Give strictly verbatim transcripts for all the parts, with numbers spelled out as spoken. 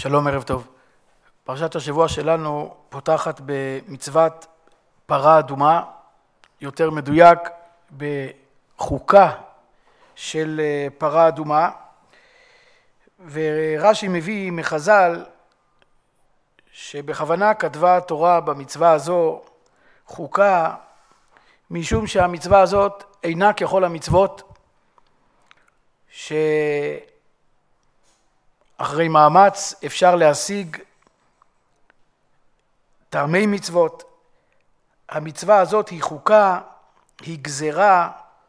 שלום, ערב טוב. פרשת השבוע שלנו פותחת במצוות פרה אדומה, יותר מדויק בחוקה של פרה אדומה, ורש"י מביא מחז"ל שבכוונה כתבה התורה במצווה הזו חוקה, משום שהמצווה הזאת אינה ככל המצוות, שאחרי מאמץ אפשר להשיג טעמי מצוות. המצווה הזאת היא חוקה, היא גזרה,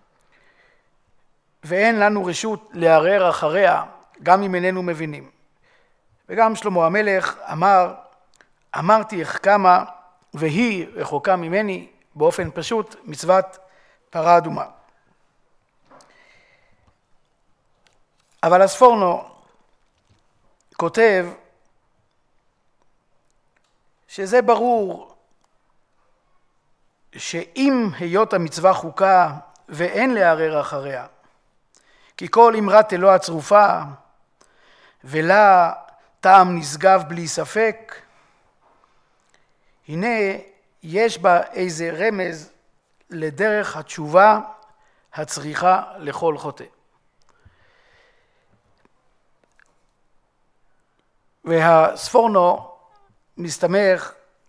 ואין לנו רשות לערער אחריה, גם אם איננו מבינים. וגם שלמה המלך אמר, אמרתי אחכמה והיא רחוקה ממני, באופן פשוט מצוות פרה אדומה. אבל הספורנו כותב שזה ברור שאם היות המצווה חוקה ואין לערער אחריה, כי כל אמרת אלוה הצרופה ולה טעם נשגב בלי ספק, הנה יש בה איזה רמז לדרך התשובה הצריכה לכל חוטא. והספורנו מסתמך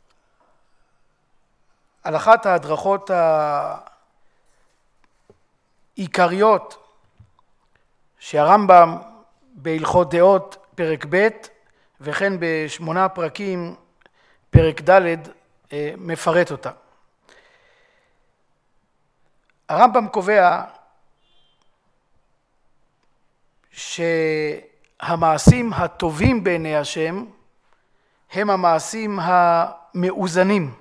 על אחת ההדרכות העיקריות שהרמב"ם בהלכות דעות פרק ב' וכן בשמונה פרקים פרק ד' מפרט אותה. הרמב"ם קובע שהמעשים הטובים בעיני השם הם המעשים המאוזנים.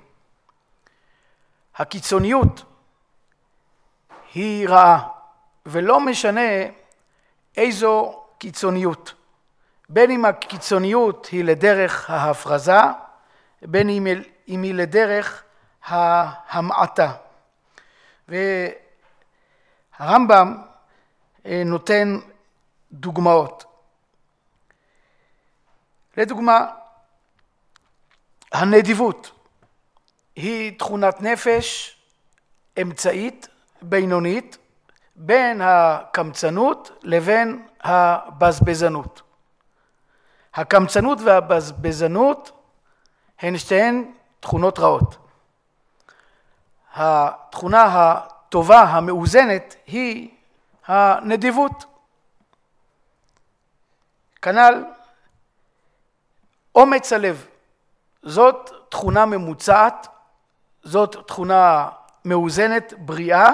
הקיצוניות היא רעה, ולא משנה איזו קיצוניות. בין אם הקיצוניות היא לדרך ההפרזה, בין אם היא לדרך ההמעטה. והרמב"ם נותן דוגמאות. לדוגמה, הנדיבות היא תכונת נפש אמצעית, בינונית, בין הקמצנות לבין הבזבזנות. הקמצנות והבזבזנות הן שתיהן תכונות רעות. התכונה הטובה המאוזנת היא הנדיבות. כנ"ל אומץ הלב, זאת תכונה ממוצעת, זאת תכונה מאוזנת, בריאה,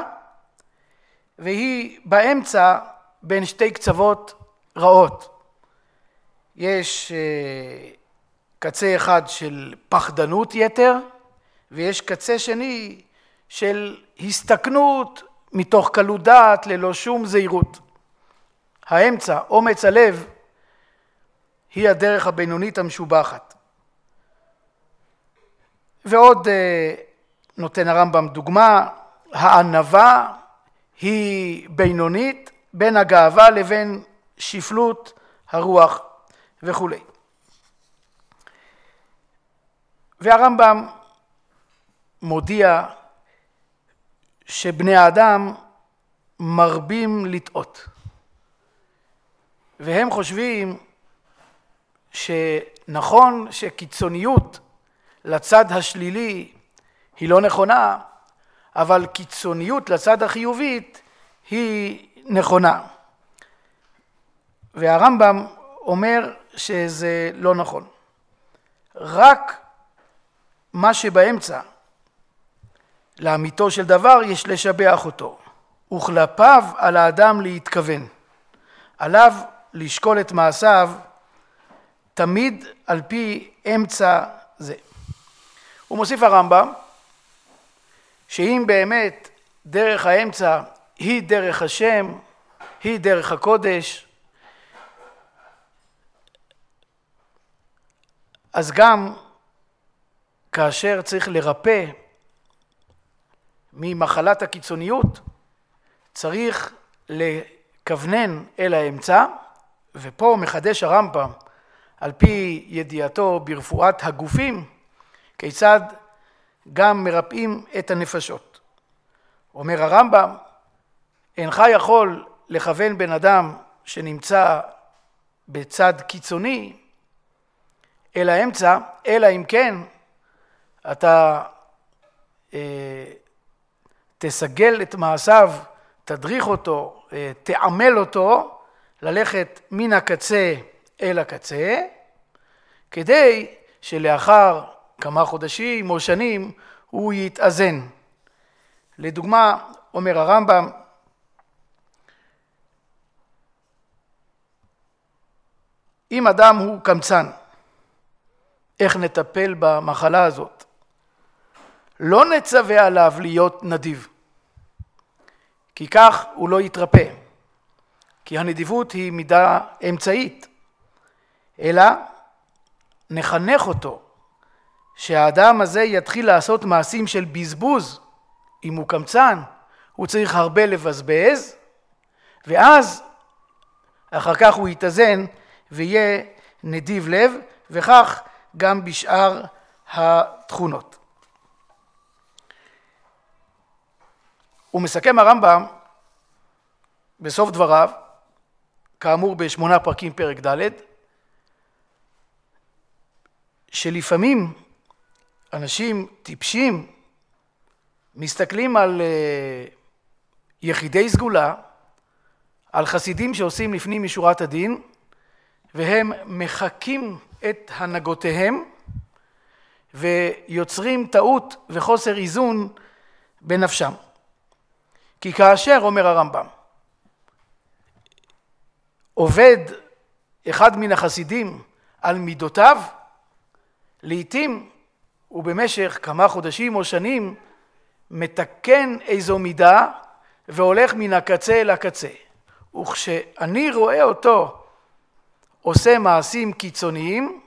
והיא באמצע בין שתי קצוות רעות. יש קצה אחד של פחדנות יתר, ויש קצה שני של הסתכנות מתוך קלות דעת ללא שום זהירות. האמצע, אומץ הלב, היא הדרך הבינונית המשובחת. ועוד נותן הרמב"ם דוגמה, הענווה היא בינונית בין הגאווה לבין שפלות הרוח וכו'. והרמב"ם מודיע שבני האדם מרבים לטעות. והם חושבים שנכון שקיצוניות לצד השלילי היא לא נכונה, אבל קיצוניות לצד החיובית היא נכונה. והרמב"ם אומר שזה לא נכון. רק מה שבאמצע, לאמיתו של דבר, יש לשבח אותו. וכלפיו על האדם להתכוון. עליו לשקול את מעשיו תמיד על פי אמצע זה. הוא מוסיף הרמב"ם, שאם באמת דרך האמצע היא דרך השם, היא דרך הקודש, אז גם כאשר צריך לרפא ממחלת הקיצוניות, צריך לכוונן אל האמצע, ופה מחדש הרמב"ם על פי ידיעתו ברפואת הגופים, כיצד גם מרפאים את הנפשות. אומר הרמב"ם, אינך יכול לכוון בן אדם שנמצא בצד קיצוני אל האמצע, אלא אם כן אתה אה, תסגל את מעשיו, תדריך אותו, אה, תעמל אותו, ללכת מן הקצה אל הקצה, כדי שלאחר כמה חודשים או שנים הוא יתאזן. לדוגמה, אומר הרמב"ם, אם אדם הוא קמצן, איך נטפל במחלה הזאת? לא נצווה עליו להיות נדיב, כי כך הוא לא יתרפא, כי הנדיבות היא מידה אמצעית, אלא נחנך אותו שהאדם הזה יתחיל לעשות מעשים של בזבוז. אם הוא קמצן, הוא צריך הרבה לבזבז, ואז אחר כך הוא יתאזן ויהיה נדיב לב, וכך גם בשאר התכונות. הוא מסכם הרמב"ם בסוף דבריו, כאמור בשמונה פרקים פרק ד', שלפעמים אנשים טיפשים מסתכלים על יחידי סגולה, על חסידים שעושים לפנים משורת הדין, והם מחקים את הנהגותיהם ויוצרים טעות וחוסר איזון בנפשם. כי כאשר, אומר הרמב"ם, עובד אחד מן החסידים על מידותיו, לעתים ובמשך כמה חודשים או שנים מתקן איזו מידה והולך מן הקצה אל הקצה. וכשאני רואה אותו עושה מעשים קיצוניים,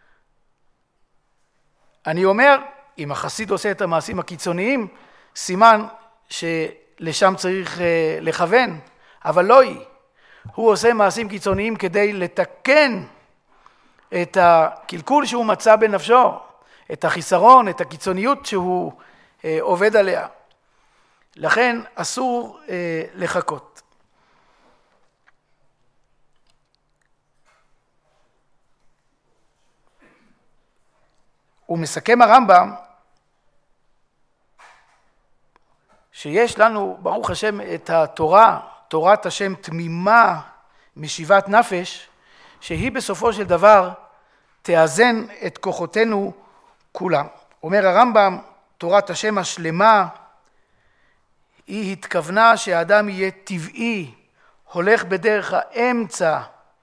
אני אומר, אם החסיד עושה את המעשים הקיצוניים, סימן שלשם צריך לכוון, אבל לא היא. הוא עושה מעשים קיצוניים כדי לתקן את הקלקול שהוא מצא בנפשו, את החיסרון, את הקיצוניות שהוא אה, עובד עליה. לכן אסור אה, לחכות. הוא מסכם הרמב"ם שיש לנו, ברוך השם, את התורה, תורת השם תמימה משיבת נפש, שהיא בסופו של דבר תאזן את כוחותינו כולם. אומר הרמב"ם, תורת השם השלמה, היא התכוונה שהאדם יהיה טבעי, הולך בדרך האמצע,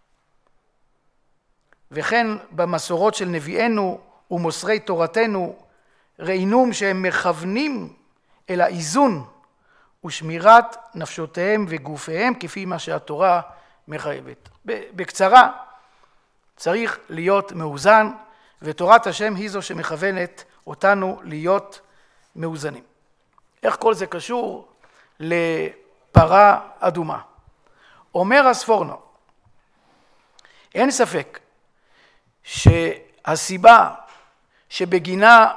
וכן במסורות של נביאנו ומוסרי תורתנו, ראינום שהם מכוונים אל האיזון ושמירת נפשותיהם וגופיהם, כפי מה שהתורה מחייבת. בקצרה, צריך להיות מאוזן, ותורת השם היא זו שמכוונת אותנו להיות מאוזנים. איך כל זה קשור לפרה אדומה? אומר הספורנו, אין ספק שהסיבה שבגינה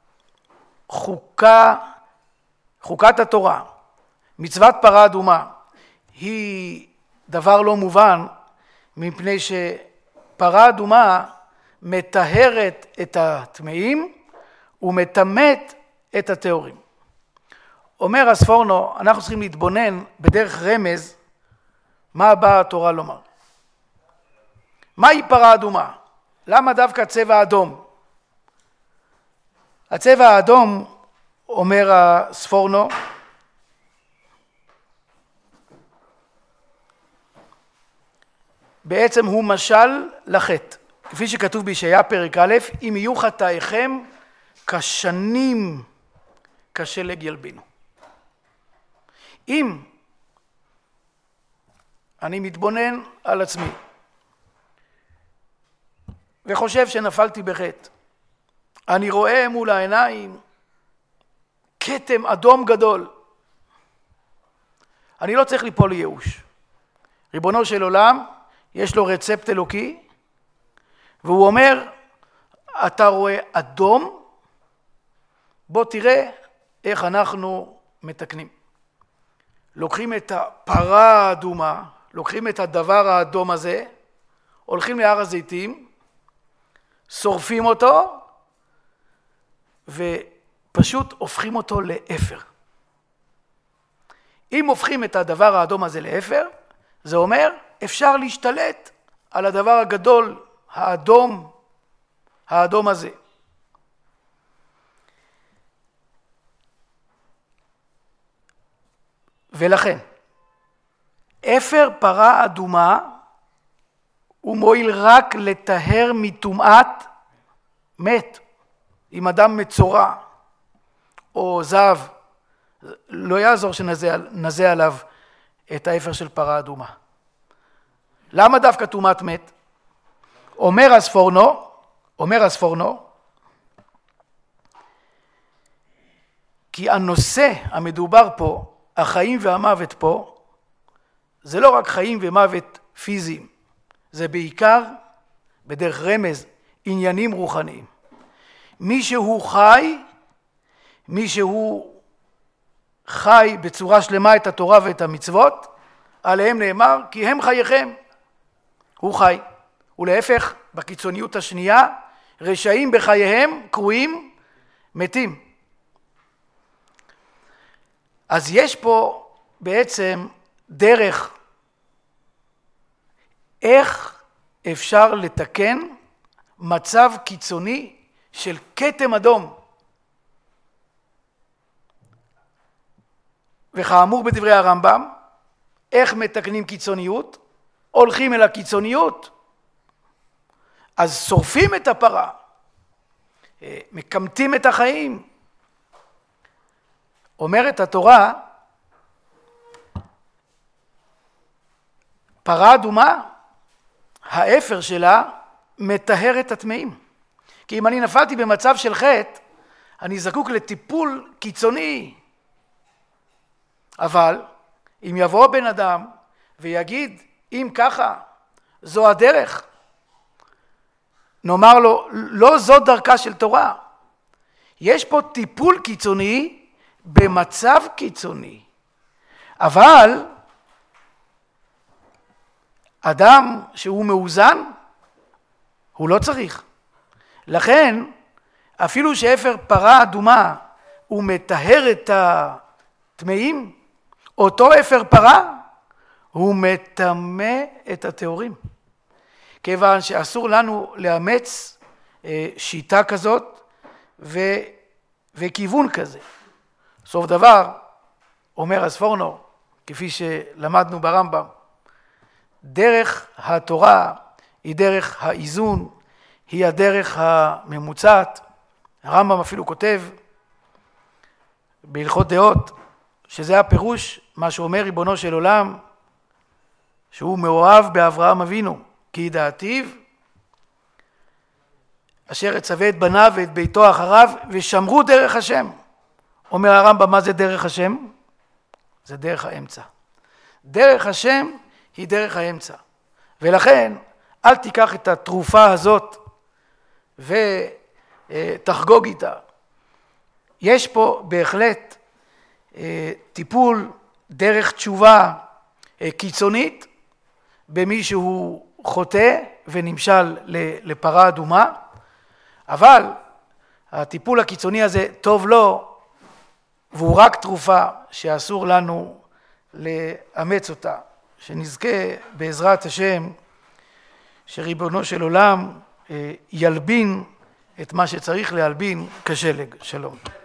חוקה, חוקת התורה, מצוות פרה אדומה, היא דבר לא מובן, מפני שפרה אדומה מטהרת את הטמאים ומטמאת את הטהורים. אומר הספורנו, אנחנו צריכים להתבונן בדרך רמז מה באה התורה לומר. מהי פרה אדומה? למה דווקא צבע אדום? הצבע האדום, אומר הספורנו, בעצם הוא משל לחטא. כפי שכתוב בישעיה פרק א', אם יהיו חטאיכם כשנים כשלג ילבינו. אם אני מתבונן על עצמי וחושב שנפלתי בחטא, אני רואה מול העיניים כתם אדום גדול, אני לא צריך ליפול לייאוש. ריבונו של עולם יש לו רצפט אלוקי, והוא אומר, אתה רואה אדום, בוא תראה איך אנחנו מתקנים. לוקחים את הפרה האדומה, לוקחים את הדבר האדום הזה, הולכים להר הזיתים, שורפים אותו, ופשוט הופכים אותו לאפר. אם הופכים את הדבר האדום הזה לאפר, זה אומר, אפשר להשתלט על הדבר הגדול, האדום, האדום הזה. ולכן, אפר פרה אדומה הוא מועיל רק לטהר מטומאת מת. אם אדם מצורע או זב, לא יעזור שנזה עליו את האפר של פרה אדומה. למה דווקא טומאת מת? אומר הספורנו, אומר הספורנו, כי הנושא המדובר פה, החיים והמוות פה, זה לא רק חיים ומוות פיזיים, זה בעיקר, בדרך רמז, עניינים רוחניים. מי שהוא חי, מי שהוא חי בצורה שלמה את התורה ואת המצוות, עליהם נאמר, כי הם חייכם. הוא חי. ולהפך, בקיצוניות השנייה, רשעים בחייהם קרויים מתים. אז יש פה בעצם דרך איך אפשר לתקן מצב קיצוני של כתם אדום. וכאמור בדברי הרמב"ם, איך מתקנים קיצוניות? הולכים אל הקיצוניות. אז שורפים את הפרה, מקמטים את החיים. אומרת התורה, פרה אדומה, האפר שלה מטהר את הטמאים. כי אם אני נפלתי במצב של חטא, אני זקוק לטיפול קיצוני. אבל אם יבוא בן אדם ויגיד, אם ככה, זו הדרך, נאמר לו, לא זו דרכה של תורה. יש פה טיפול קיצוני במצב קיצוני. אבל אדם שהוא מאוזן, הוא לא צריך. לכן, אפילו שאפר פרה אדומה הוא מטהר את הטמאים, אותו אפר פרה הוא מטמא את הטהורים. כיוון שאסור לנו לאמץ שיטה כזאת ו... וכיוון כזה. סוף דבר, אומר הספורנו, כפי שלמדנו ברמב"ם, דרך התורה היא דרך האיזון, היא הדרך הממוצעת. הרמב"ם אפילו כותב בהלכות דעות, שזה הפירוש, מה שאומר ריבונו של עולם, שהוא מאוהב באברהם אבינו, כי ידעתיו, אשר יצווה את בניו ואת ביתו אחריו, ושמרו דרך השם. אומר הרמב"ם, מה זה דרך השם? זה דרך האמצע. דרך השם היא דרך האמצע. ולכן, אל תיקח את התרופה הזאת ותחגוג איתה. יש פה בהחלט טיפול דרך תשובה קיצונית במי שהוא חוטא ונמשל לפרה אדומה, אבל הטיפול הקיצוני הזה טוב לו, והוא רק תרופה שאסור לנו לאמץ אותה. שנזכה בעזרת השם שריבונו של עולם ילבין את מה שצריך להלבין כשלג. שלום.